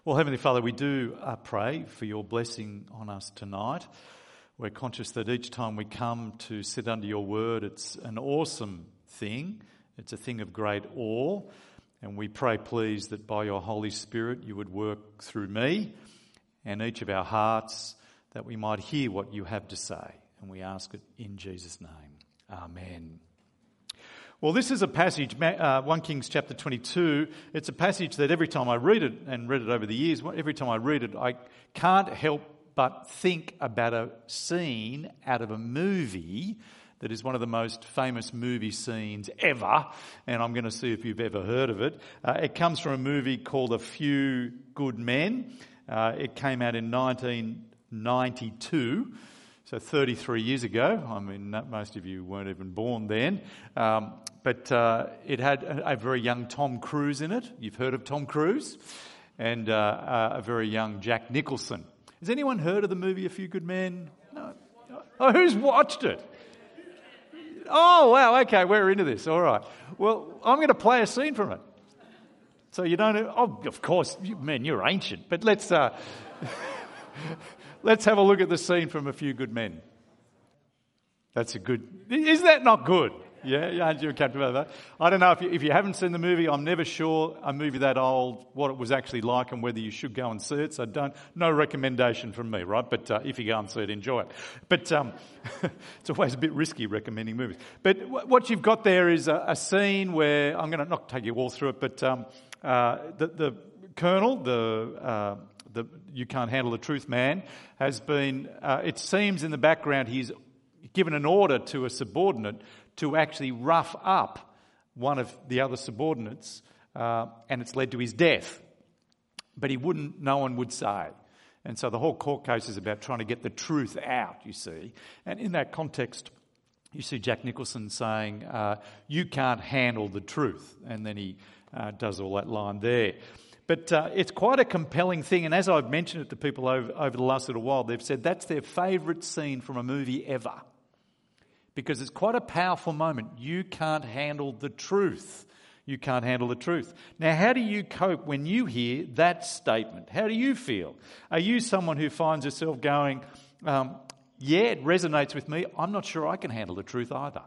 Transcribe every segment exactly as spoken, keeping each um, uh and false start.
Well, Heavenly Father, we do uh, pray for your blessing on us tonight. We're conscious that each time we come to sit under your word, it's an awesome thing. It's a thing of great awe. And we pray, please, that by your Holy Spirit you would work through me and each of our hearts, that we might hear what you have to say. And we ask it in Jesus' name. Amen. Well, this is a passage, uh, First Kings chapter twenty-two. It's a passage that every time I read it, and read it over the years, every time I read it, I can't help but think about a scene out of a movie that is one of the most famous movie scenes ever, and I'm going to see if you've ever heard of it. Uh, it comes from a movie called A Few Good Men. Uh, it came out in nineteen ninety-two. So thirty-three years ago. I mean, most of you weren't even born then. Um, but uh, it had a, a very young Tom Cruise in it. You've heard of Tom Cruise. And uh, a very young Jack Nicholson. Has anyone heard of the movie A Few Good Men? No. Oh, who's watched it? Oh, wow, okay, we're into this. All right. Well, I'm going to play a scene from it. So you don't... Oh, of course, you, man, you're ancient. But let's... Uh, Let's have a look at the scene from A Few Good Men. That's a good... Is that not good? Yeah, yeah, aren't you comfortable with that? I don't know if you, if you haven't seen the movie. I'm never sure a movie that old what it was actually like and whether you should go and see it. So don't, no recommendation from me, right? But uh, if you go and see it, enjoy it. But um, it's always a bit risky recommending movies. But w- what you've got there is a, a scene where I'm going to not take you all through it, but um, uh, the, the colonel, the uh, the You Can't Handle the Truth man, has been, uh, it seems in the background, he's given an order to a subordinate to actually rough up one of the other subordinates, uh, and it's led to his death. But he wouldn't, no one would say. And so the whole court case is about trying to get the truth out, you see. And in that context, you see Jack Nicholson saying, uh, you can't handle the truth. And then he uh, does all that line there. But uh, it's quite a compelling thing, and as I've mentioned it to people over, over the last little while, they've said that's their favourite scene from a movie ever. Because it's quite a powerful moment. You can't handle the truth. You can't handle the truth. Now, how do you cope when you hear that statement? How do you feel? Are you someone who finds yourself going, um, yeah, it resonates with me, I'm not sure I can handle the truth either?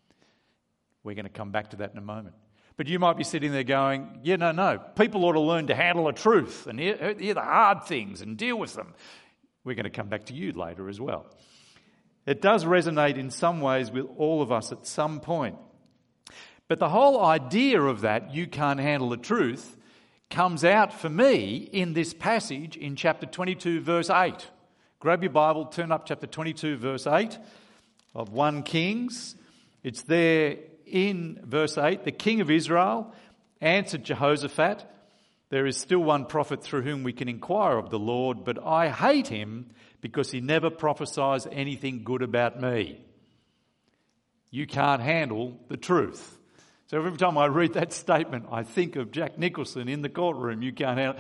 We're going to come back to that in a moment. But you might be sitting there going, yeah, no, no, people ought to learn to handle the truth and hear, hear the hard things and deal with them. We're going to come back to you later as well. It does resonate in some ways with all of us at some point. But the whole idea of that, you can't handle the truth, comes out for me in this passage in chapter twenty-two, verse eight. Grab your Bible, turn up chapter twenty-two, verse eight of First Kings. It's there. In verse eight, the king of Israel answered Jehoshaphat, there is still one prophet through whom we can inquire of the Lord, but I hate him because he never prophesies anything good about me. You can't handle the truth. So every time I read that statement, I think of Jack Nicholson in the courtroom. You can't handle...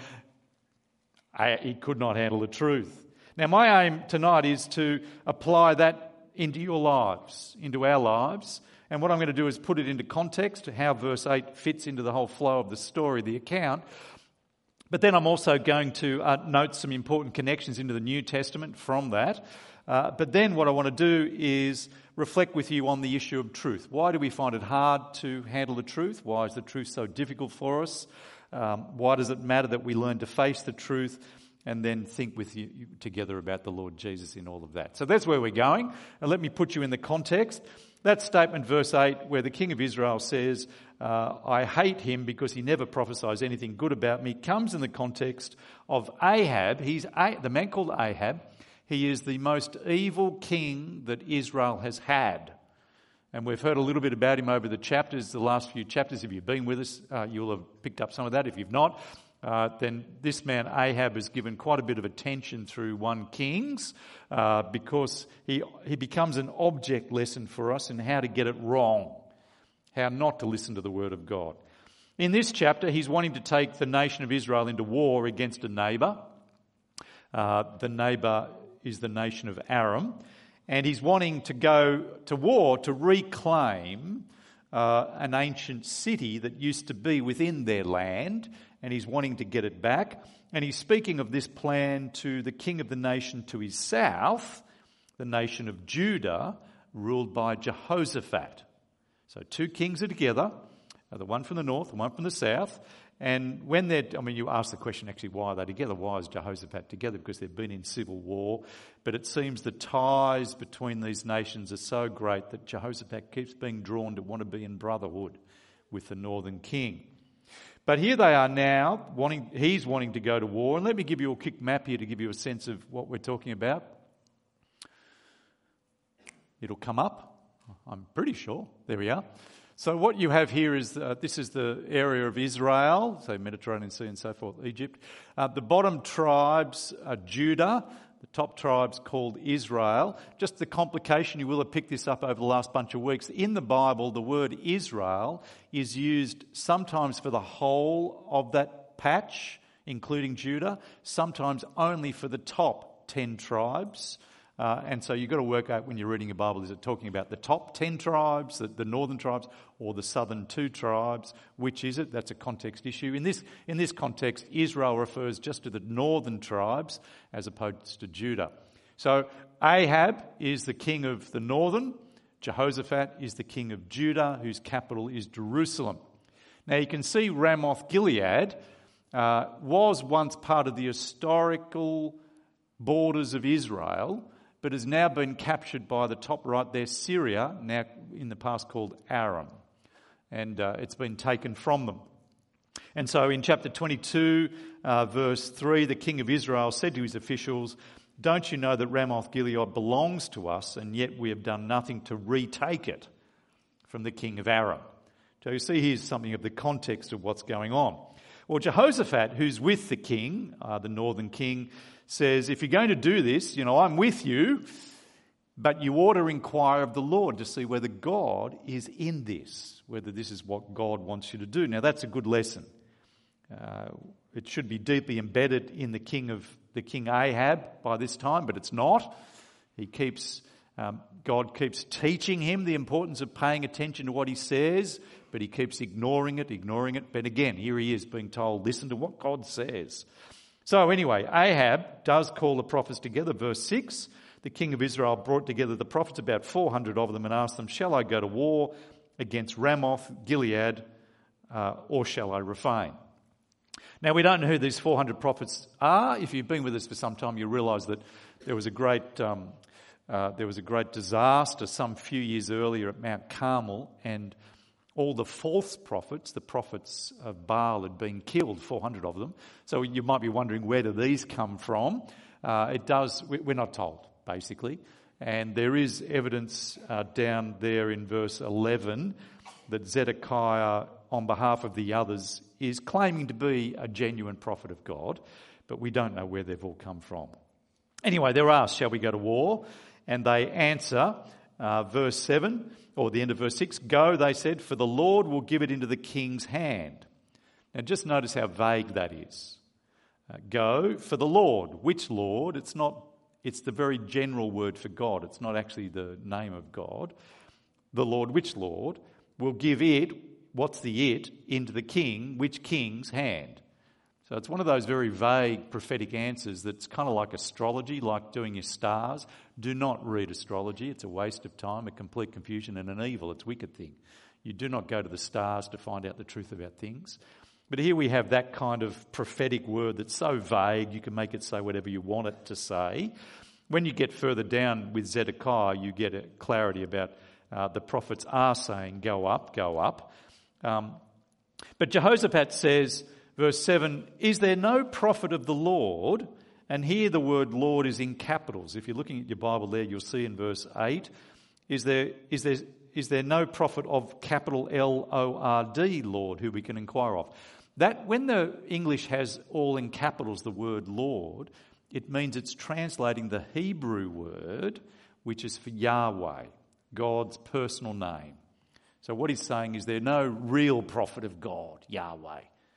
I, he could not handle the truth. Now my aim tonight is to apply that into your lives, into our lives. And what I'm going to do is put it into context, how verse eight fits into the whole flow of the story, the account. But then I'm also going to uh, note some important connections into the New Testament from that. Uh, but then what I want to do is reflect with you on the issue of truth. Why do we find it hard to handle the truth? Why is the truth so difficult for us? Um, why does it matter that we learn to face the truth and then think with you together about the Lord Jesus in all of that? So that's where we're going. And let me put you in the context. That statement, verse eight, where the king of Israel says, uh, I hate him because he never prophesies anything good about me, comes in the context of Ahab. He's a- the man called Ahab. He is the most evil king that Israel has had. And we've heard a little bit about him over the chapters, the last few chapters. If you've been with us, uh, you'll have picked up some of that. If you've not, Uh, then this man Ahab is given quite a bit of attention through First Kings uh, because he he becomes an object lesson for us in how to get it wrong, how not to listen to the word of God. In this chapter, he's wanting to take the nation of Israel into war against a neighbour. Uh, the neighbour is the nation of Aram, and he's wanting to go to war to reclaim uh, an ancient city that used to be within their land, and he's wanting to get it back. And he's speaking of this plan to the king of the nation to his south, the nation of Judah, ruled by Jehoshaphat. So two kings are together, the one from the north, the one from the south. And when they're, I mean, you ask the question actually, why are they together? Why is Jehoshaphat together? Because they've been in civil war. But it seems the ties between these nations are so great that Jehoshaphat keeps being drawn to want to be in brotherhood with the northern king. But here they are now, wanting, he's wanting to go to war. And let me give you a quick map here to give you a sense of what we're talking about. It'll come up, I'm pretty sure. There we are. So what you have here is, uh, this is the area of Israel, so Mediterranean Sea and so forth, Egypt. Uh, the bottom tribes are Judah, the top tribes called Israel. Just the complication, you will have picked this up over the last bunch of weeks. In the Bible, the word Israel is used sometimes for the whole of that patch, including Judah, sometimes only for the top ten tribes. Uh, and so you've got to work out when you're reading your Bible, is it talking about the top ten tribes, the, the northern tribes, or the southern two tribes? Which is it? That's a context issue. In this, in this context, Israel refers just to the northern tribes as opposed to Judah. So Ahab is the king of the northern, Jehoshaphat is the king of Judah, whose capital is Jerusalem. Now you can see Ramoth Gilead uh, was once part of the historical borders of Israel, but has now been captured by the top right there, Syria, now in the past called Aram. And uh, it's been taken from them. And so in chapter twenty-two, uh, verse three, the king of Israel said to his officials, "Don't you know that Ramoth Gilead belongs to us, and yet we have done nothing to retake it from the king of Aram?" So you see here's something of the context of what's going on. Well, Jehoshaphat, who's with the king, uh, the northern king, says, if you're going to do this, you know, I'm with you, but you ought to inquire of the Lord to see whether God is in this, whether this is what God wants you to do. Now, that's a good lesson. Uh, it should be deeply embedded in the king of the king Ahab by this time, but it's not. He keeps, um, God keeps teaching him the importance of paying attention to what he says, but he keeps ignoring it, ignoring it. But again, here he is being told, listen to what God says. So anyway, Ahab does call the prophets together. Verse six, the king of Israel brought together the prophets, about four hundred of them, and asked them, shall I go to war against Ramoth, Gilead, uh, or shall I refrain? Now, we don't know who these four hundred prophets are. If you've been with us for some time, you realise that there was a great um, uh, there was a great disaster some few years earlier at Mount Carmel, and all the false prophets, the prophets of Baal, had been killed, four hundred of them. So you might be wondering, where do these come from? Uh, it does, we're not told, basically. And there is evidence uh, down there in verse eleven that Zedekiah, on behalf of the others, is claiming to be a genuine prophet of God, but we don't know where they've all come from. Anyway, they're asked, shall we go to war? And they answer, uh, verse seven, or the end of verse six, go, they said, for the Lord will give it into the king's hand. Now just notice how vague that is. Uh, go for the Lord. Which Lord? It's not, it's the very general word for God. It's not actually the name of God. The Lord, which Lord, will give it, what's the it, into the king, which king's hand? So it's one of those very vague prophetic answers that's kind of like astrology, like doing your stars. Do not read astrology. It's a waste of time, a complete confusion, and an evil. It's a wicked thing. You do not go to the stars to find out the truth about things. But here we have that kind of prophetic word that's so vague, you can make it say whatever you want it to say. When you get further down with Zedekiah, you get a clarity about uh, the prophets are saying, go up, go up. Um, but Jehoshaphat says, verse seven, is there no prophet of the Lord? And here the word Lord is in capitals. If you're looking at your Bible there, you'll see in verse eight, is there is there is there no prophet of capital L O R D, Lord, who we can inquire of? That when the English has all in capitals the word Lord, it means it's translating the Hebrew word, which is for Yahweh, God's personal name. So what he's saying is there's no real prophet of God, Yahweh.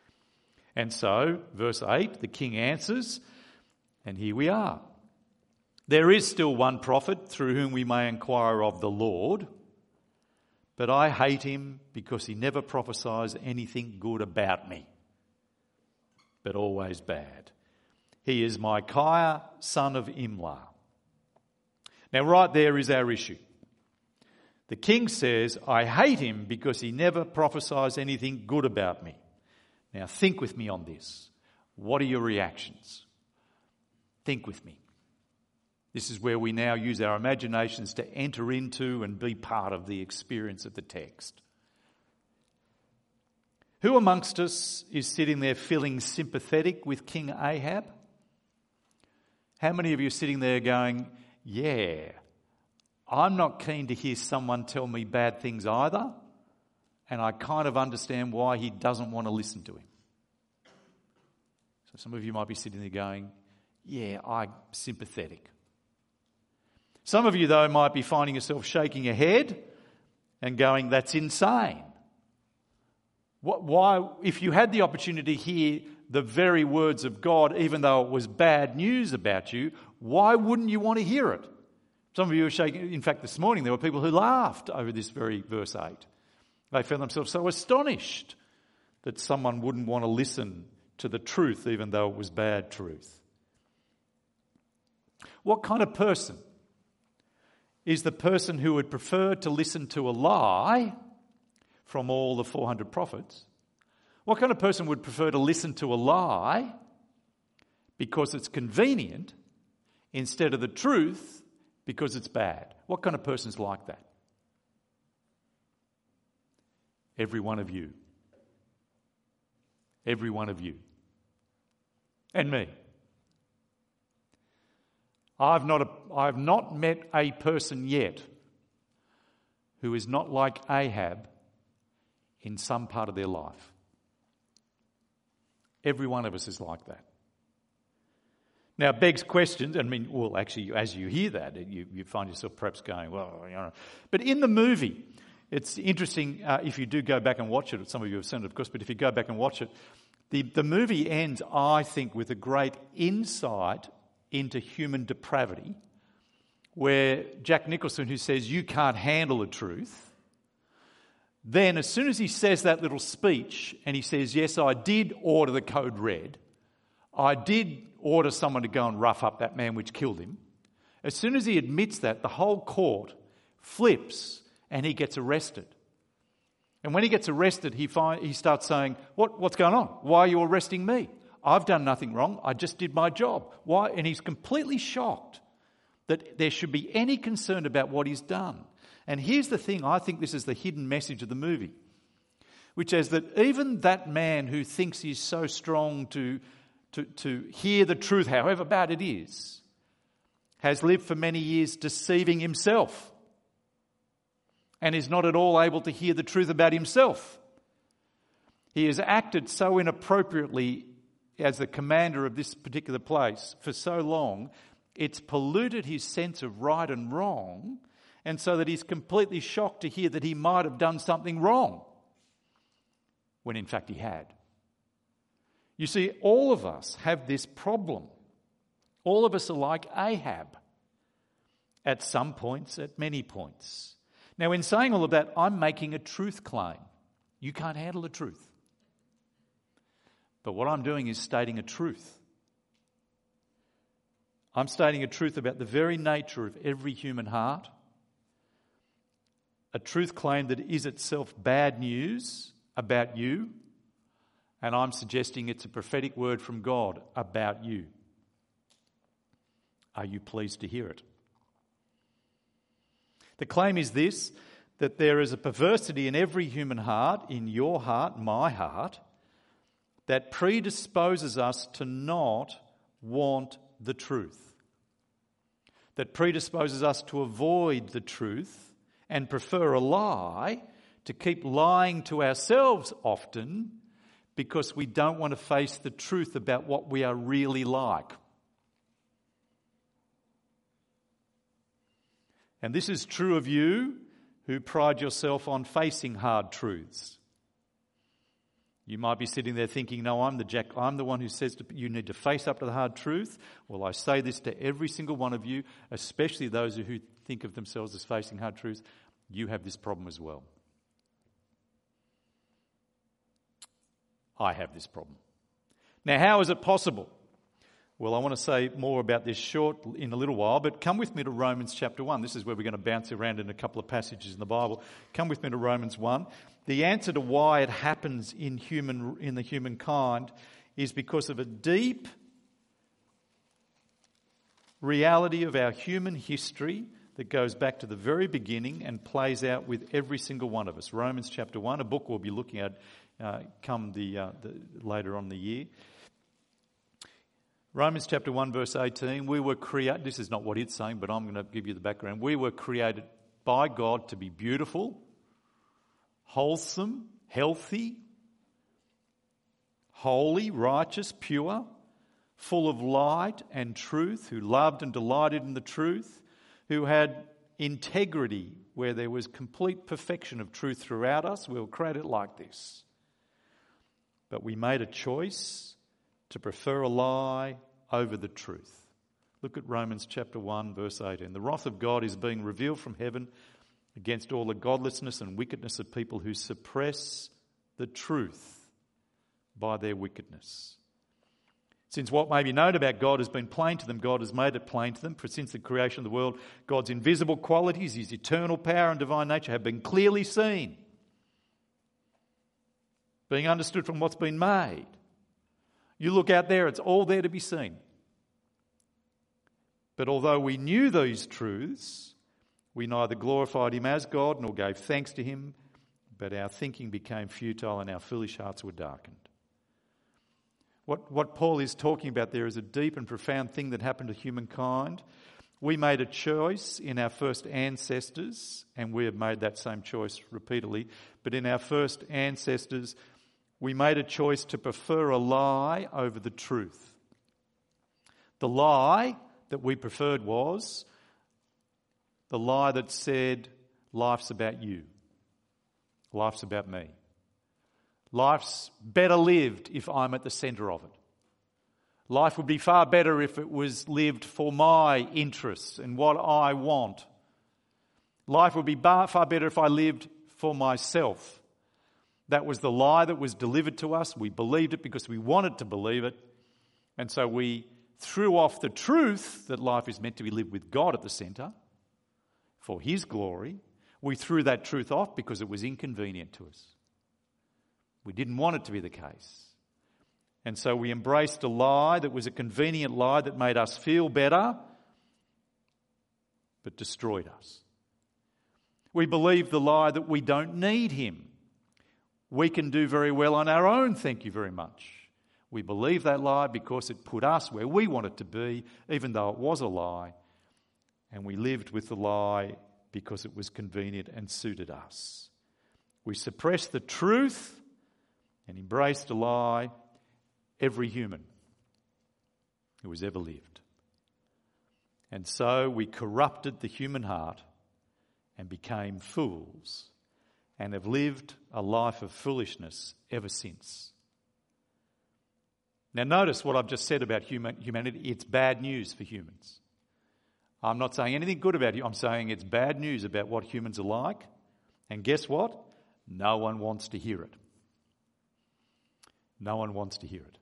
And so, verse eight, the king answers, and here we are. There is still one prophet through whom we may inquire of the Lord, but I hate him because he never prophesies anything good about me, but always bad. He is Micaiah, son of Imlah. Now, right there is our issue. The king says, I hate him because he never prophesies anything good about me. Now, think with me on this. What are your reactions? Think with me. This is where we now use our imaginations to enter into and be part of the experience of the text. Who amongst us is sitting there feeling sympathetic with King Ahab? How many of you are sitting there going, yeah, I'm not keen to hear someone tell me bad things either, and I kind of understand why he doesn't want to listen to him. So some of you might be sitting there going, yeah, I'm sympathetic. Some of you, though, might be finding yourself shaking your head and going, that's insane. What, why, if you had the opportunity to hear the very words of God, even though it was bad news about you, why wouldn't you want to hear it? Some of you are shaking. In fact, this morning there were people who laughed over this very verse eight. They found themselves so astonished that someone wouldn't want to listen to the truth, even though it was bad truth. What kind of person is the person who would prefer to listen to a lie from all the four hundred prophets? What kind of person would prefer to listen to a lie because it's convenient instead of the truth because it's bad? What kind of person's like that? Every one of you. Every one of you. And me. I've not, a, I've not met a person yet who is not like Ahab in some part of their life. Every one of us is like that. Now, it begs questions. I mean, well, actually, as you hear that, you, you find yourself perhaps going, well, you know. But in the movie, it's interesting, uh, if you do go back and watch it, some of you have seen it, of course, but if you go back and watch it, the, the movie ends, I think, with a great insight into human depravity, where Jack Nicholson, who says, you can't handle the truth, then as soon as he says that little speech and he says, yes, I did order the code red, I did order someone to go and rough up that man which killed him, as soon as he admits that, the whole court flips and he gets arrested. And when he gets arrested, he find, he starts saying, what, what's going on? Why are you arresting me? I've done nothing wrong. I just did my job. Why? And he's completely shocked that there should be any concern about what he's done. And here's the thing, I think this is the hidden message of the movie, which is that even that man who thinks he's so strong to, to, to hear the truth, however bad it is, has lived for many years deceiving himself and is not at all able to hear the truth about himself. He has acted so inappropriately as the commander of this particular place for so long, it's polluted his sense of right and wrong, and so that he's completely shocked to hear that he might have done something wrong, when in fact he had. You see, all of us have this problem. All of us are like Ahab at some points, at many points. Now, in saying all of that, I'm making a truth claim. You can't handle the truth. But what I'm doing is stating a truth. I'm stating a truth about the very nature of every human heart. A truth claim that is itself bad news about you. And I'm suggesting it's a prophetic word from God about you. Are you pleased to hear it? The claim is this, that there is a perversity in every human heart, in your heart, my heart, that predisposes us to not want the truth. That predisposes us to avoid the truth and prefer a lie, to keep lying to ourselves often because we don't want to face the truth about what we are really like. And this is true of you who pride yourself on facing hard truths. You might be sitting there thinking, no, I'm the Jack, I'm the one who says to, you need to face up to the hard truth. Well, I say this to every single one of you, especially those who think of themselves as facing hard truths. You have this problem as well. I have this problem. Now, how is it possible? Well, I want to say more about this short in a little while, but come with me to Romans chapter one. This is where we're going to bounce around in a couple of passages in the Bible. Come with me to Romans one. The answer to why it happens in human in the humankind is because of a deep reality of our human history that goes back to the very beginning and plays out with every single one of us. Romans chapter one, a book we'll be looking at uh, come the, uh, the later on in the year. Romans chapter one verse eighteen, we were created, this is not what it's saying, but I'm going to give you the background. We were created by God to be beautiful, wholesome, healthy, holy, righteous, pure, full of light and truth, who loved and delighted in the truth, who had integrity where there was complete perfection of truth throughout us. We were created like this. But we made a choice to prefer a lie over the truth. Look at Romans chapter one verse eighteen. The wrath of God is being revealed from heaven against all the godlessness and wickedness of people who suppress the truth by their wickedness. Since what may be known about God has been plain to them, God has made it plain to them. For since the creation of the world, God's invisible qualities, his eternal power and divine nature have been clearly seen, being understood from what's been made. You look out there, it's all there to be seen. But although we knew these truths, we neither glorified him as God nor gave thanks to him, but our thinking became futile and our foolish hearts were darkened. What, what Paul is talking about there is a deep and profound thing that happened to humankind. We made a choice in our first ancestors, and we have made that same choice repeatedly, but in our first ancestors, we made a choice to prefer a lie over the truth. The lie that we preferred was the lie that said, life's about you. Life's about me. Life's better lived if I'm at the centre of it. Life would be far better if it was lived for my interests and what I want. Life would be far better if I lived for myself. That was the lie that was delivered to us. We believed it because we wanted to believe it. And so we threw off the truth that life is meant to be lived with God at the centre for his glory. We threw that truth off because it was inconvenient to us. We didn't want it to be the case. And so we embraced a lie that was a convenient lie that made us feel better, but destroyed us. We believed the lie that we don't need him. We can do very well on our own, thank you very much. We believed that lie because it put us where we wanted to be, even though it was a lie. And we lived with the lie because it was convenient and suited us. We suppressed the truth and embraced a lie, every human who has ever lived. And so we corrupted the human heart and became fools and have lived a life of foolishness ever since. Now notice what I've just said about human, humanity. It's bad news for humans. I'm not saying anything good about you. I'm saying it's bad news about what humans are like. And guess what? No one wants to hear it. No one wants to hear it.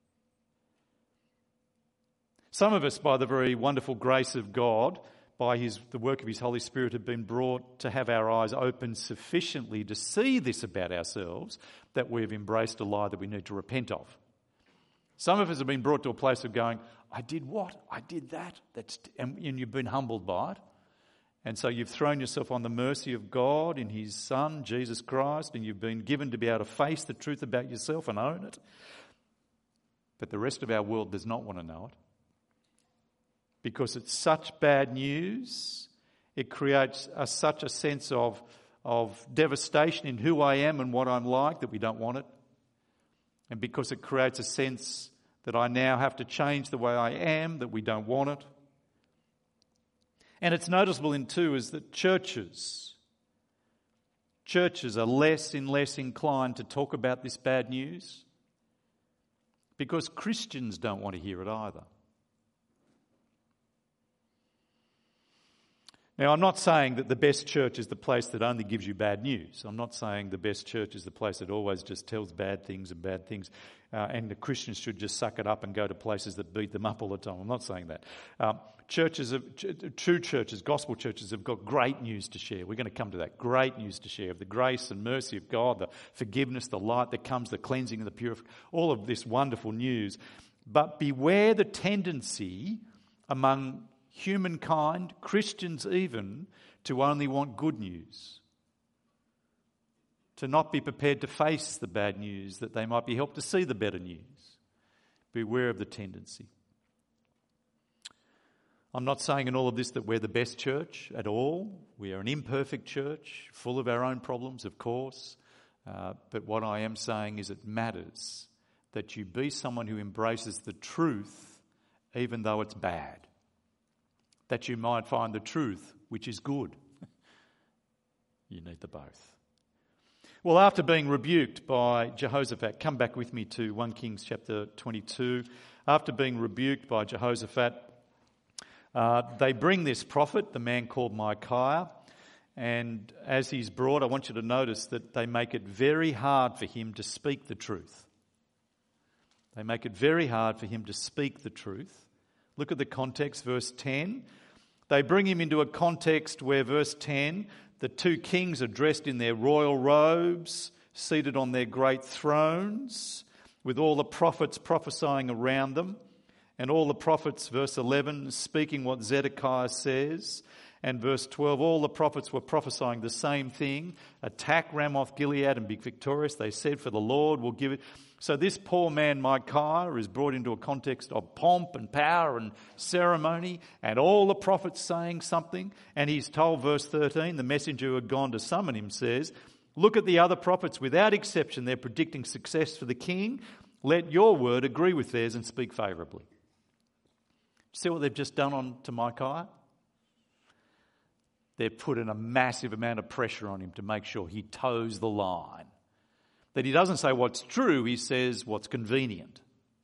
Some of us, by the very wonderful grace of God, by his, the work of his Holy Spirit, have been brought to have our eyes open sufficiently to see this about ourselves, that we've embraced a lie that we need to repent of. Some of us have been brought to a place of going, I did what? I did that. That's, and, and you've been humbled by it. And so you've thrown yourself on the mercy of God in his Son, Jesus Christ, and you've been given to be able to face the truth about yourself and own it. But the rest of our world does not want to know it. Because it's such bad news, it creates a, such a sense of, of devastation in who I am and what I'm like that we don't want it. And because it creates a sense that I now have to change the way I am, that we don't want it. And it's noticeable in too is that churches, churches are less and less inclined to talk about this bad news because Christians don't want to hear it either. Now, I'm not saying that the best church is the place that only gives you bad news. I'm not saying the best church is the place that always just tells bad things and bad things, uh, and the Christians should just suck it up and go to places that beat them up all the time. I'm not saying that. Um, churches, have, ch- true churches, gospel churches have got great news to share. We're going to come to that. Great news to share of the grace and mercy of God, the forgiveness, the light that comes, the cleansing and the purification, all of this wonderful news. But beware the tendency among humankind, Christians even, to only want good news, to not be prepared to face the bad news, that they might be helped to see the better news. Beware of the tendency. I'm not saying in all of this that we're the best church at all. We are an imperfect church, full of our own problems, of course. Uh, but what I am saying is it matters that you be someone who embraces the truth even though it's bad. That you might find the truth, which is good. You need the both. Well, after being rebuked by Jehoshaphat, come back with me to First Kings chapter twenty-two. After being rebuked by Jehoshaphat, uh, they bring this prophet, the man called Micaiah, and as he's brought, I want you to notice that they make it very hard for him to speak the truth. They make it very hard for him to speak the truth. Look at the context, verse ten. They bring him into a context where, verse ten, the two kings are dressed in their royal robes, seated on their great thrones, with all the prophets prophesying around them, and all the prophets, verse eleven, speaking what Zedekiah says, and verse twelve, all the prophets were prophesying the same thing: attack Ramoth Gilead and be victorious. They said, for the Lord will give it. So this poor man Micaiah is brought into a context of pomp and power and ceremony, and all the prophets saying something, and he's told, verse thirteen, the messenger who had gone to summon him says, look at the other prophets, without exception they're predicting success for the king. Let your word agree with theirs and speak favourably. See what they've just done on to Micaiah? They've put in a massive amount of pressure on him to make sure he toes the line. That he doesn't say what's true, he says what's convenient.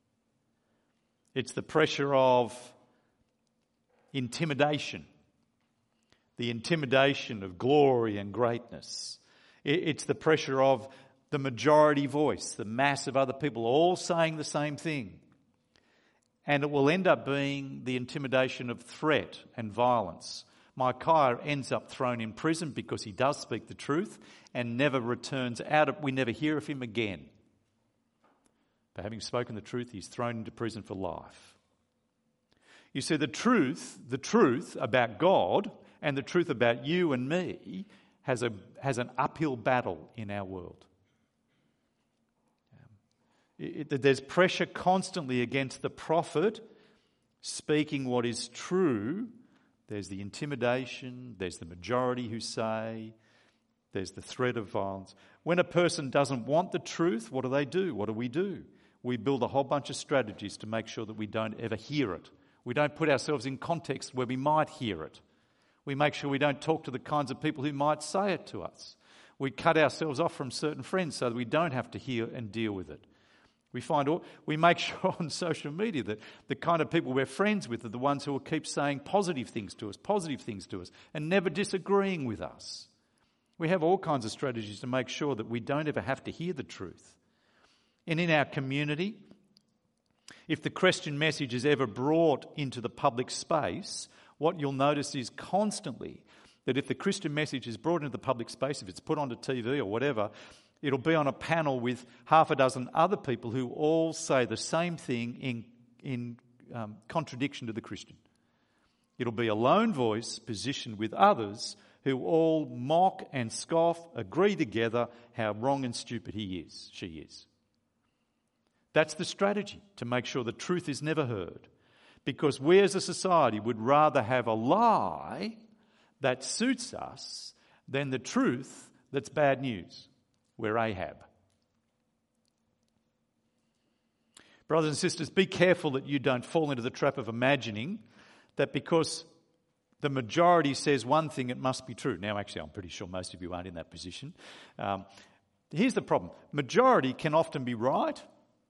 It's the pressure of intimidation, the intimidation of glory and greatness. It's the pressure of the majority voice, the mass of other people all saying the same thing. And it will end up being the intimidation of threat and violence. Micaiah ends up thrown in prison because he does speak the truth and never returns out of, we never hear of him again. But having spoken the truth, he's thrown into prison for life. You see, the truth, the truth about God and the truth about you and me has a has an uphill battle in our world. It, it, there's pressure constantly against the prophet speaking what is true. There's the intimidation, there's the majority who say, there's the threat of violence. When a person doesn't want the truth, what do they do? What do we do? We build a whole bunch of strategies to make sure that we don't ever hear it. We don't put ourselves in context where we might hear it. We make sure we don't talk to the kinds of people who might say it to us. We cut ourselves off from certain friends so that we don't have to hear and deal with it. We find all, we make sure on social media that the kind of people we're friends with are the ones who will keep saying positive things to us, positive things to us, and never disagreeing with us. We have all kinds of strategies to make sure that we don't ever have to hear the truth. And in our community, if the Christian message is ever brought into the public space, what you'll notice is constantly that if the Christian message is brought into the public space, if it's put onto T V or whatever, it'll be on a panel with half a dozen other people who all say the same thing in, in um, contradiction to the Christian. It'll be a lone voice positioned with others who all mock and scoff, agree together how wrong and stupid he is, she is. That's the strategy, to make sure the truth is never heard. Because we as a society would rather have a lie that suits us than the truth that's bad news. We're Ahab. Brothers and sisters, be careful that you don't fall into the trap of imagining that because the majority says one thing, it must be true. Now, actually, I'm pretty sure most of you aren't in that position. Um, here's the problem. Majority can often be right.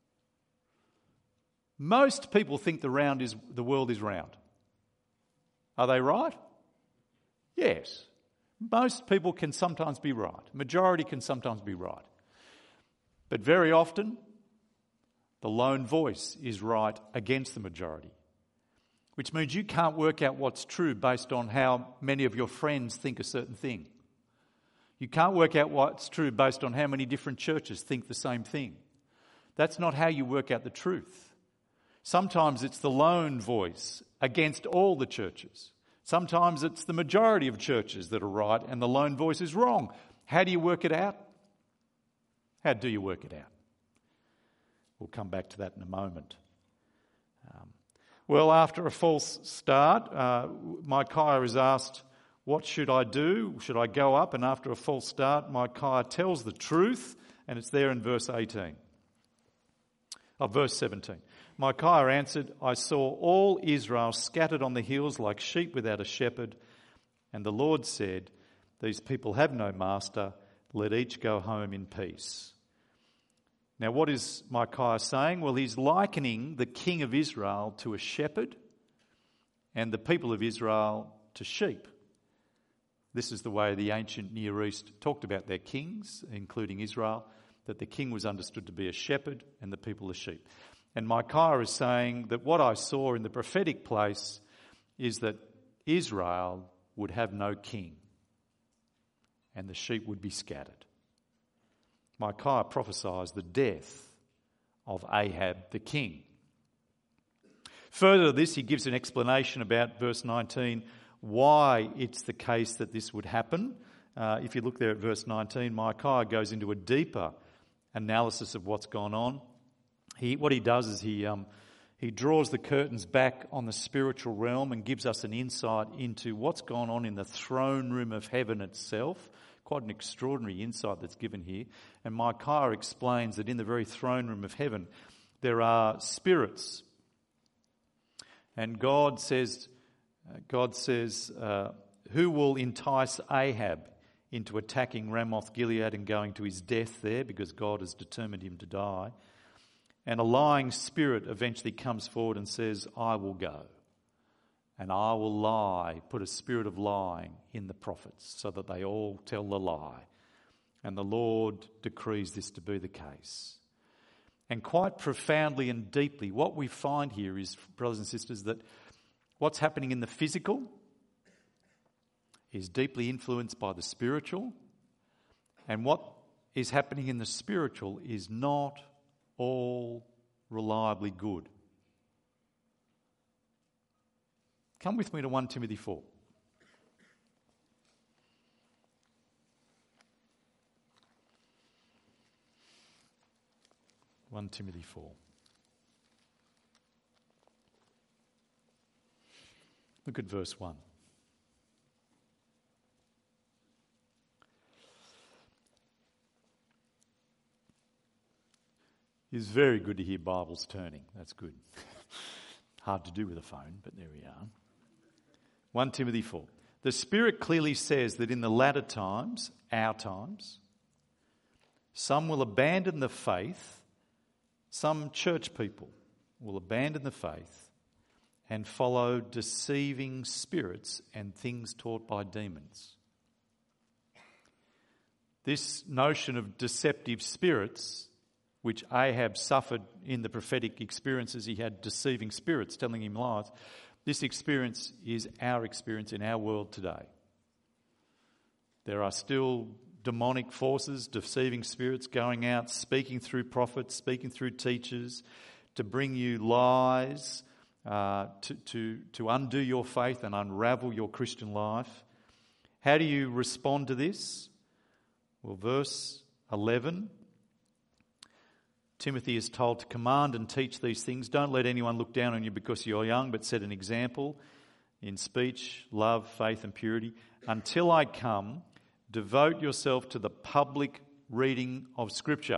Most people think the round is the world is round. Are they right? Yes. Most people can sometimes be right. Majority can sometimes be right. But very often, the lone voice is right against the majority, which means you can't work out what's true based on how many of your friends think a certain thing. You can't work out what's true based on how many different churches think the same thing. That's not how you work out the truth. Sometimes it's the lone voice against all the churches. Sometimes it's the majority of churches that are right and the lone voice is wrong. How do you work it out? How do you work it out? We'll come back to that in a moment. Um, well, after a false start, uh, Micaiah is asked, what should I do? Should I go up? And after a false start, Micaiah tells the truth, and it's there in verse eighteen. Oh, verse seventeen. Micaiah answered, I saw all Israel scattered on the hills like sheep without a shepherd. And the Lord said, these people have no master. Let each go home in peace. Now, what is Micaiah saying? Well, he's likening the king of Israel to a shepherd and the people of Israel to sheep. This is the way the ancient Near East talked about their kings, including Israel, that the king was understood to be a shepherd and the people a sheep. And Micaiah is saying that what I saw in the prophetic place is that Israel would have no king and the sheep would be scattered. Micaiah prophesies the death of Ahab the king. Further to this, he gives an explanation about verse nineteen, why it's the case that this would happen. Uh, if you look there at verse nineteen, Micaiah goes into a deeper analysis of what's gone on. He, what he does is he um, he draws the curtains back on the spiritual realm and gives us an insight into what's gone on in the throne room of heaven itself. Quite an extraordinary insight that's given here. And Micaiah explains that in the very throne room of heaven there are spirits. And God says, uh, God says, uh, who will entice Ahab into attacking Ramoth Gilead and going to his death there, because God has determined him to die. And a lying spirit eventually comes forward and says, I will go. And I will lie, put a spirit of lying in the prophets so that they all tell the lie. And the Lord decrees this to be the case. And quite profoundly and deeply, what we find here is, brothers and sisters, that what's happening in the physical is deeply influenced by the spiritual. And what is happening in the spiritual is not all reliably good. Come with me to First Timothy four. First Timothy four. Look at verse one. It's very good to hear Bibles turning. That's good. Hard to do with a phone, but there we are. First Timothy four. The Spirit clearly says that in the latter times, our times, some will abandon the faith, some church people will abandon the faith and follow deceiving spirits and things taught by demons. This notion of deceptive spirits, which Ahab suffered in the prophetic experiences, he had deceiving spirits telling him lies. This experience is our experience in our world today. There are still demonic forces, deceiving spirits going out, speaking through prophets, speaking through teachers to bring you lies, uh, to, to, to undo your faith and unravel your Christian life. How do you respond to this? Well, verse eleven, Timothy is told to command and teach these things. Don't let anyone look down on you because you're young, but set an example in speech, love, faith and purity. Until I come, devote yourself to the public reading of Scripture,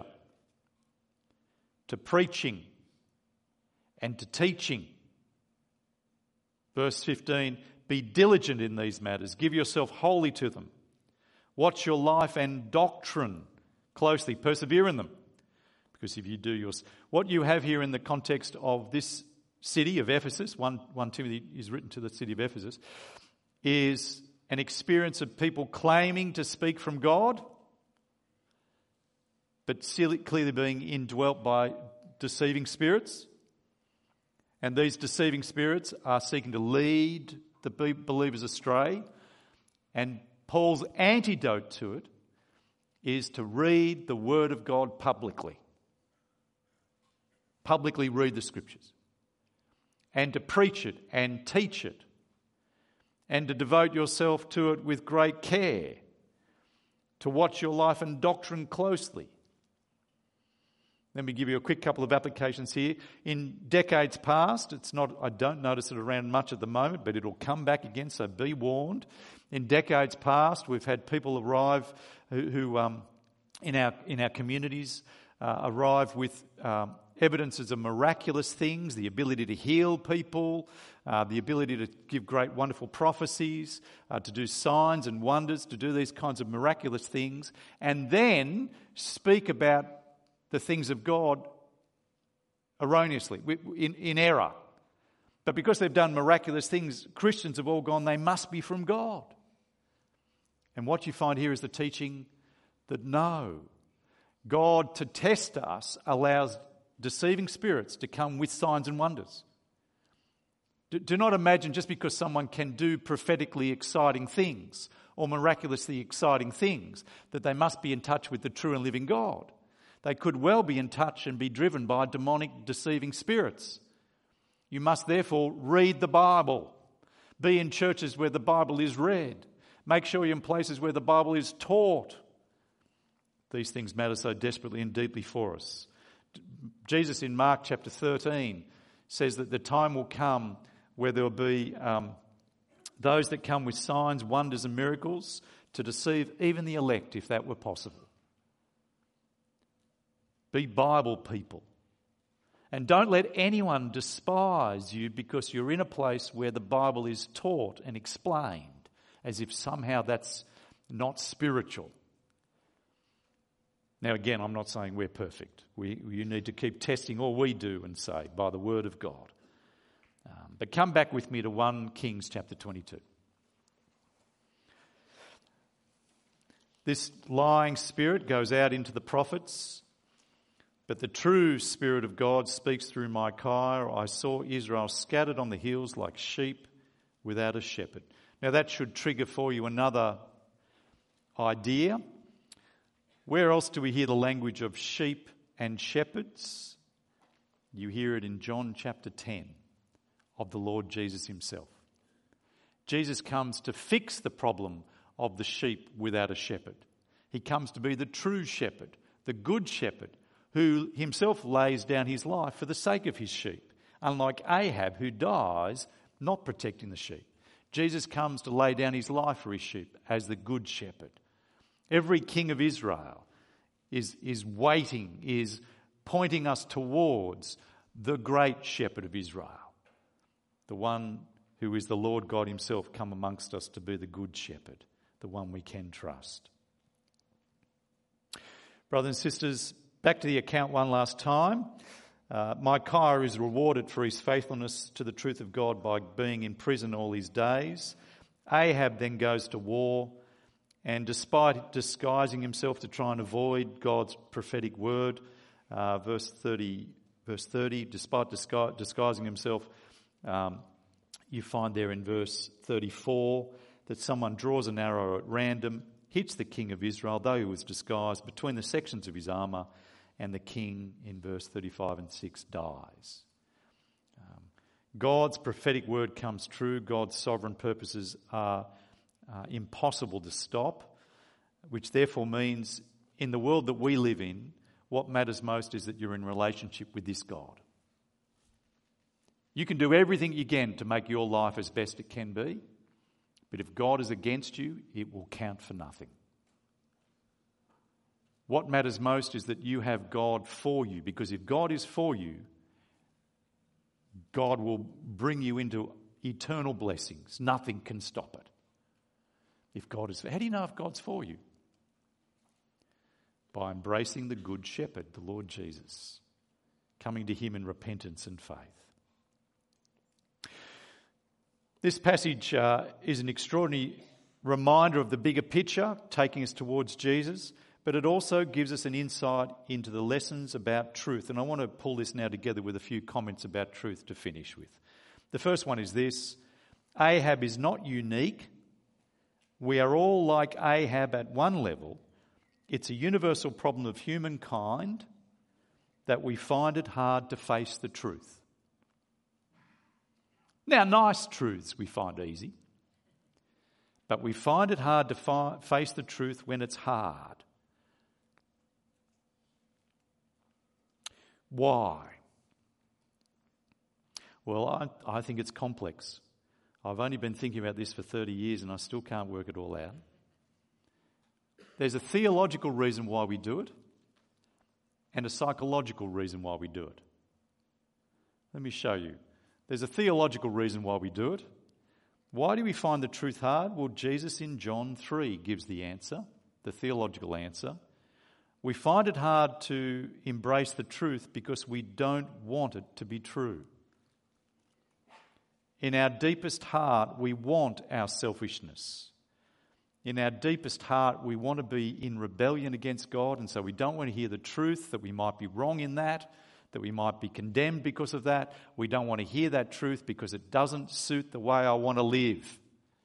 to preaching and to teaching. Verse fifteen, be diligent in these matters. Give yourself wholly to them. Watch your life and doctrine closely. Persevere in them. Because if you do yours, what you have here in the context of this city of Ephesus, one, one Timothy is written to the city of Ephesus, is an experience of people claiming to speak from God, but clearly being indwelt by deceiving spirits. And these deceiving spirits are seeking to lead the believers astray. And Paul's antidote to it is to read the Word of God publicly. Publicly read the Scriptures. And to preach it and teach it. And to devote yourself to it with great care. To watch your life and doctrine closely. Let me give you a quick couple of applications here. In decades past, it's not, I don't notice it around much at the moment, but it'll come back again, so be warned. In decades past, we've had people arrive who, who um, in our in our communities, uh, arrive with um, evidences of miraculous things, the ability to heal people, uh, the ability to give great, wonderful prophecies, uh, to do signs and wonders, to do these kinds of miraculous things, and then speak about the things of God erroneously, in, in error. But because they've done miraculous things, Christians have all gone, they must be from God. And what you find here is the teaching that no, God, to test us, allows deceiving spirits to come with signs and wonders. Do, do not imagine just because someone can do prophetically exciting things or miraculously exciting things that they must be in touch with the true and living God. They could well be in touch and be driven by demonic deceiving spirits. You must therefore read the Bible. Be in churches where the Bible is read. Make sure you're in places where the Bible is taught. These things matter so desperately and deeply for us. Jesus in Mark chapter thirteen says that the time will come where there will be um, those that come with signs, wonders and miracles to deceive even the elect, if that were possible. Be Bible people. And don't let anyone despise you because you're in a place where the Bible is taught and explained as if somehow that's not spiritual. Now again, I'm not saying we're perfect. We, you need to keep testing all we do and say by the Word of God. Um, but come back with me to First Kings chapter twenty-two. This lying spirit goes out into the prophets. But the true Spirit of God speaks through Micaiah. I saw Israel scattered on the hills like sheep without a shepherd. Now that should trigger for you another idea. Where else do we hear the language of sheep and shepherds? You hear it in John chapter ten of the Lord Jesus himself. Jesus comes to fix the problem of the sheep without a shepherd. He comes to be the true shepherd, the good shepherd, who himself lays down his life for the sake of his sheep, unlike Ahab, who dies not protecting the sheep. Jesus comes to lay down his life for his sheep as the good shepherd. Every king of Israel is, is waiting, is pointing us towards the great shepherd of Israel, the one who is the Lord God himself come amongst us to be the good shepherd, the one we can trust. Brothers and sisters, back to the account one last time. Uh, Micaiah is rewarded for his faithfulness to the truth of God by being in prison all his days. Ahab then goes to war, and despite disguising himself to try and avoid God's prophetic word, uh, verse thirty, verse thirty, despite disgu- disguising himself, um, you find there in verse thirty-four that someone draws an arrow at random, hits the king of Israel, though he was disguised, between the sections of his armour, and the king, in verse thirty-five and six, dies. Um, God's prophetic word comes true. God's sovereign purposes are uh, impossible to stop, which therefore means in the world that we live in, what matters most is that you're in relationship with this God. You can do everything you can to make your life as best it can be, but if God is against you, it will count for nothing. What matters most is that you have God for you, because if God is for you, God will bring you into eternal blessings. Nothing can stop it. If God is for, how do you know if God's for you? By embracing the Good Shepherd, the Lord Jesus, coming to him in repentance and faith. This passage uh, is an extraordinary reminder of the bigger picture, taking us towards Jesus, but it also gives us an insight into the lessons about truth. And I want to pull this now together with a few comments about truth to finish with. The first one is this: Ahab is not unique. We are all like Ahab at one level. It's a universal problem of humankind that we find it hard to face the truth. Now, nice truths we find easy, but we find it hard to fi- face the truth when it's hard. Why? Well, I, I think it's complex. I've only been thinking about this for thirty years and I still can't work it all out. There's a theological reason why we do it and a psychological reason why we do it. Let me show you. There's a theological reason why we do it. Why do we find the truth hard? Well, Jesus in John three gives the answer, the theological answer. We find it hard to embrace the truth because we don't want it to be true. In our deepest heart, we want our selfishness. In our deepest heart, we want to be in rebellion against God, and so we don't want to hear the truth, that we might be wrong in that, that we might be condemned because of that. We don't want to hear that truth because it doesn't suit the way I want to live.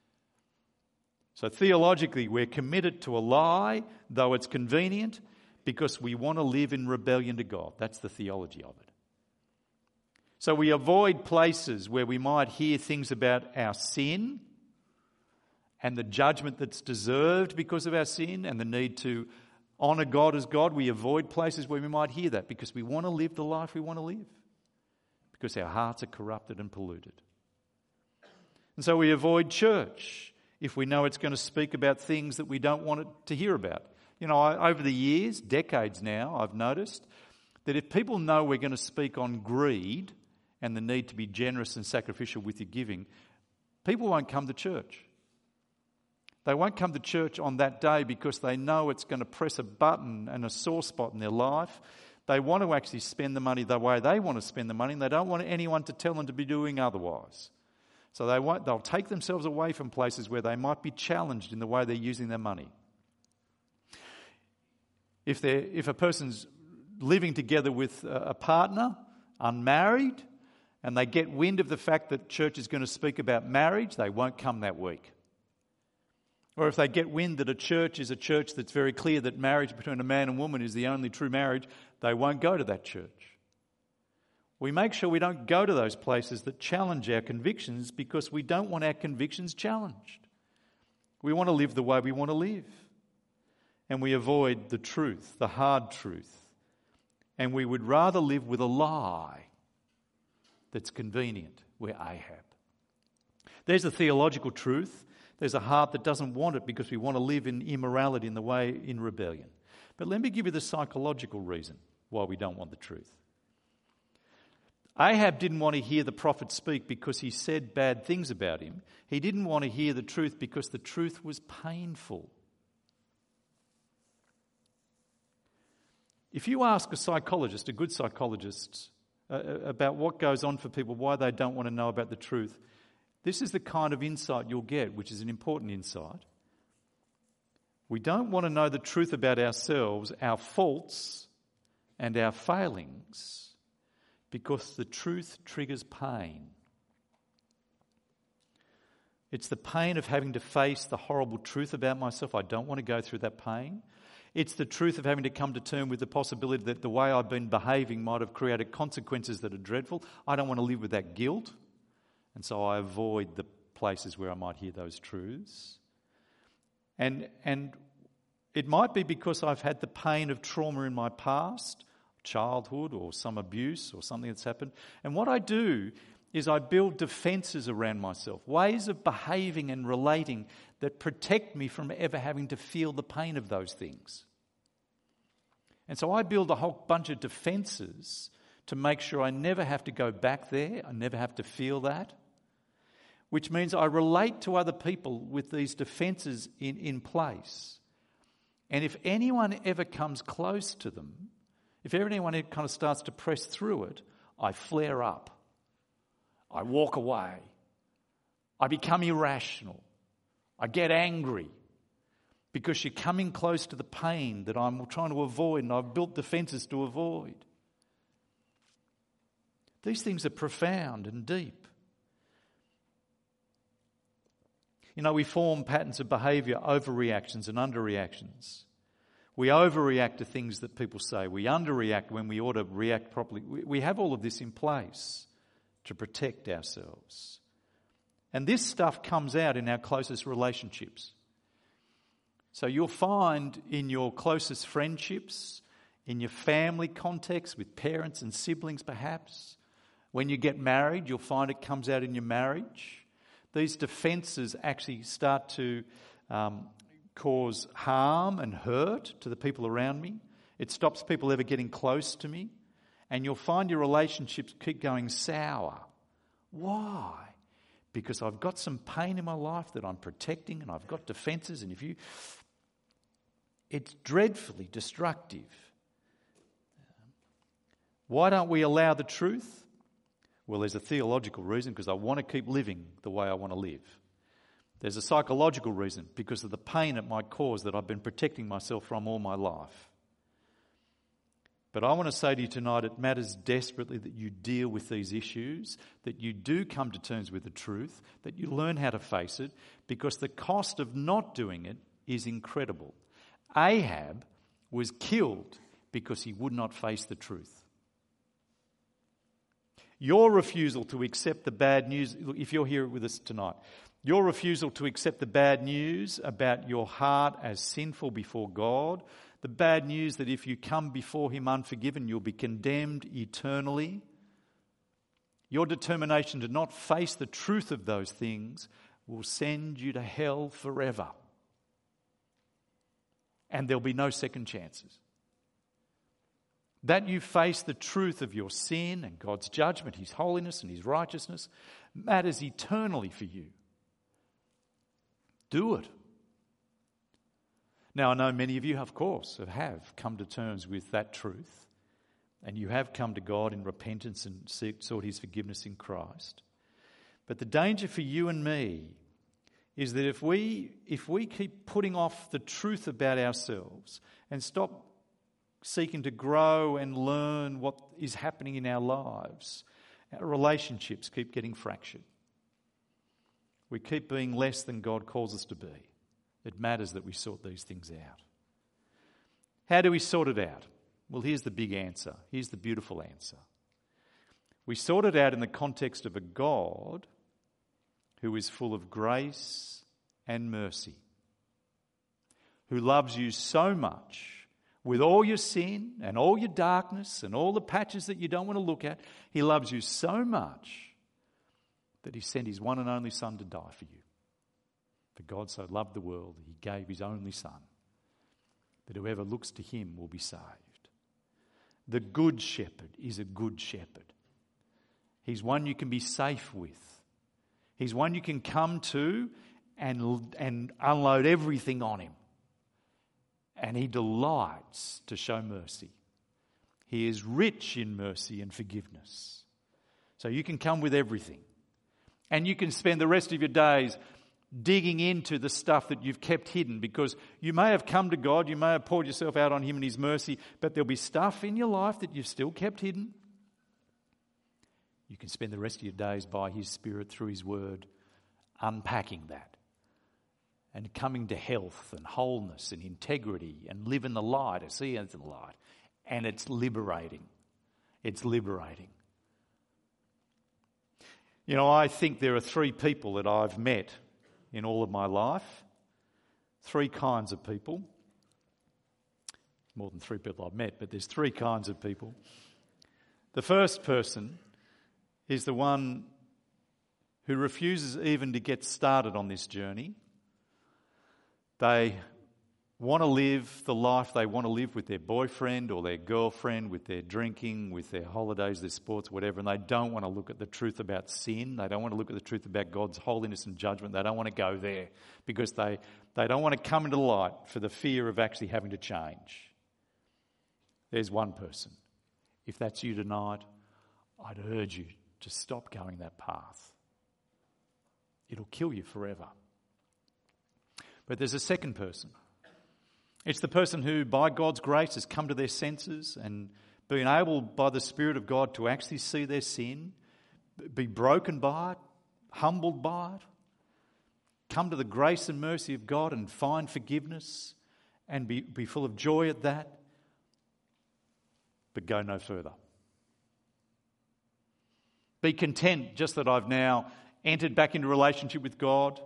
So theologically, we're committed to a lie, though it's convenient, because we want to live in rebellion to God. That's the theology of it. So we avoid places where we might hear things about our sin and the judgment that's deserved because of our sin and the need to honour God as God. We avoid places where we might hear that because we want to live the life we want to live, because our hearts are corrupted and polluted. And so we avoid church if we know it's going to speak about things that we don't want it to hear about. You know, I, over the years, decades now, I've noticed that if people know we're going to speak on greed and the need to be generous and sacrificial with your giving, people won't come to church. They won't come to church on that day because they know it's going to press a button and a sore spot in their life. They want to actually spend the money the way they want to spend the money, and they don't want anyone to tell them to be doing otherwise. So they won't, they'll take themselves away from places where they might be challenged in the way they're using their money. If they're, if a person's living together with a partner, unmarried, and they get wind of the fact that church is going to speak about marriage, they won't come that week. Or if they get wind that a church is a church that's very clear that marriage between a man and woman is the only true marriage, they won't go to that church. We make sure we don't go to those places that challenge our convictions because we don't want our convictions challenged. We want to live the way we want to live. And we avoid the truth, the hard truth. And we would rather live with a lie that's convenient. We're Ahab. There's a theological truth. There's a heart that doesn't want it because we want to live in immorality in the way in rebellion. But let me give you the psychological reason why we don't want the truth. Ahab didn't want to hear the prophet speak because he said bad things about him. He didn't want to hear the truth because the truth was painful. If you ask a psychologist, a good psychologist, uh, about what goes on for people, why they don't want to know about the truth, this is the kind of insight you'll get, which is an important insight. We don't want to know the truth about ourselves, our faults and our failings, because the truth triggers pain. It's the pain of having to face the horrible truth about myself. I don't want to go through that pain. It's the truth of having to come to terms with the possibility that the way I've been behaving might have created consequences that are dreadful. I don't want to live with that guilt. And so I avoid the places where I might hear those truths. And, and it might be because I've had the pain of trauma in my past, childhood or some abuse or something that's happened. And what I do is I build defences around myself, ways of behaving and relating that protect me from ever having to feel the pain of those things. And so I build a whole bunch of defences to make sure I never have to go back there, I never have to feel that, which means I relate to other people with these defences in, in place. And if anyone ever comes close to them, if anyone kind of starts to press through it, I flare up. I walk away. I become irrational. I get angry because you're coming close to the pain that I'm trying to avoid and I've built defences to avoid. These things are profound and deep. You know, we form patterns of behaviour, overreactions and underreactions. We overreact to things that people say. We underreact when we ought to react properly. We have all of this in place to protect ourselves. And this stuff comes out in our closest relationships. So you'll find in your closest friendships, in your family context with parents and siblings perhaps, when you get married, you'll find it comes out in your marriage. These defences actually start to um, cause harm and hurt to the people around me. It stops people ever getting close to me. And you'll find your relationships keep going sour. Why? Because I've got some pain in my life that I'm protecting and I've got defences. And if you... It's dreadfully destructive. Why don't we allow the truth? Well, there's a theological reason, because I want to keep living the way I want to live. There's a psychological reason, because of the pain it might cause that I've been protecting myself from all my life. But I want to say to you tonight, it matters desperately that you deal with these issues, that you do come to terms with the truth, that you learn how to face it, because the cost of not doing it is incredible. Ahab was killed because he would not face the truth. Your refusal to accept the bad news, if you're here with us tonight, your refusal to accept the bad news about your heart as sinful before God, the bad news that if you come before Him unforgiven, you'll be condemned eternally, your determination to not face the truth of those things will send you to hell forever. And there'll be no second chances. That you face the truth of your sin and God's judgment, His holiness and His righteousness, matters eternally for you. Do it. Now, I know many of you, of course, have come to terms with that truth, and you have come to God in repentance and sought His forgiveness in Christ. But the danger for you and me is that if we if we keep putting off the truth about ourselves and stop seeking to grow and learn what is happening in our lives, our relationships keep getting fractured. We keep being less than God calls us to be. It matters that we sort these things out. How do we sort it out? Well, here's the big answer. Here's the beautiful answer. We sort it out in the context of a God who is full of grace and mercy, who loves you so much with all your sin and all your darkness and all the patches that you don't want to look at. He loves you so much that He sent His one and only Son to die for you. For God so loved the world that He gave His only Son, that whoever looks to Him will be saved. The Good Shepherd is a good shepherd. He's one you can be safe with. He's one you can come to and, and unload everything on Him. And He delights to show mercy. He is rich in mercy and forgiveness. So you can come with everything. And you can spend the rest of your days digging into the stuff that you've kept hidden, because you may have come to God, you may have poured yourself out on Him and His mercy, but there'll be stuff in your life that you've still kept hidden. You can spend the rest of your days by His Spirit through His Word unpacking that and coming to health and wholeness and integrity and live in the light, or see into the light. And it's liberating. It's liberating. You know, I think there are three people that I've met in all of my life. Three kinds of people. More than three people I've met, but there's three kinds of people. The first person is the one who refuses even to get started on this journey. They want to live the life they want to live with their boyfriend or their girlfriend, with their drinking, with their holidays, their sports, whatever, and they don't want to look at the truth about sin. They don't want to look at the truth about God's holiness and judgment. They don't want to go there because they, they don't want to come into the light for the fear of actually having to change. There's one person. If that's you tonight, I'd urge you to stop going that path. It'll kill you forever. But there's a second person. It's the person who, by God's grace, has come to their senses and been able, by the Spirit of God, to actually see their sin, be broken by it, humbled by it, come to the grace and mercy of God and find forgiveness and be, be full of joy at that, but go no further. Be content just that I've now entered back into relationship with God,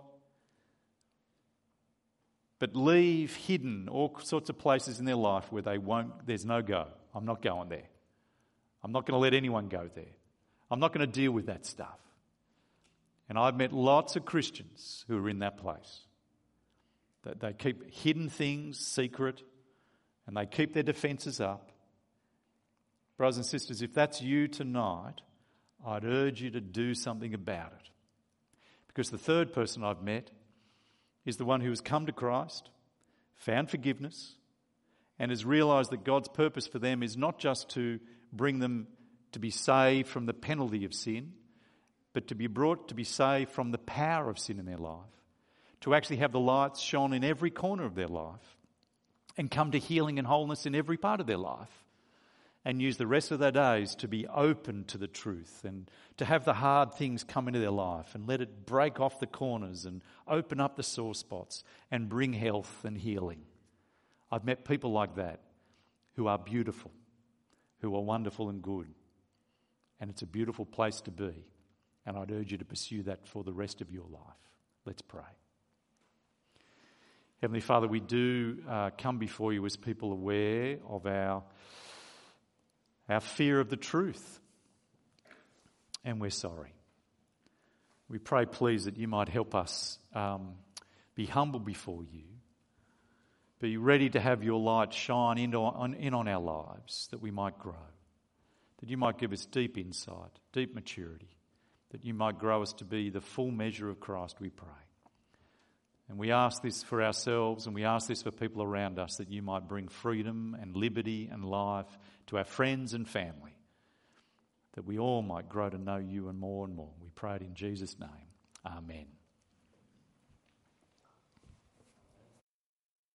but leave hidden all sorts of places in their life where they won't, there's no go. I'm not going there. I'm not going to let anyone go there. I'm not going to deal with that stuff. And I've met lots of Christians who are in that place. That they keep hidden things secret and they keep their defences up. Brothers and sisters, if that's you tonight, I'd urge you to do something about it. Because the third person I've met is the one who has come to Christ, found forgiveness, and has realised that God's purpose for them is not just to bring them to be saved from the penalty of sin, but to be brought to be saved from the power of sin in their life, to actually have the lights shone in every corner of their life and come to healing and wholeness in every part of their life, and use the rest of their days to be open to the truth and to have the hard things come into their life and let it break off the corners and open up the sore spots and bring health and healing. I've met people like that who are beautiful, who are wonderful and good, and it's a beautiful place to be, and I'd urge you to pursue that for the rest of your life. Let's pray. Heavenly Father, we do uh, come before you as people aware of our Our fear of the truth, and we're sorry. We pray, please, that you might help us um, be humble before you, be ready to have your light shine in on, in on our lives, that we might grow, that you might give us deep insight, deep maturity, that you might grow us to be the full measure of Christ, we pray. And we ask this for ourselves, and we ask this for people around us, that you might bring freedom and liberty and life to our friends and family, that we all might grow to know you and more and more. We pray it in Jesus' name. Amen.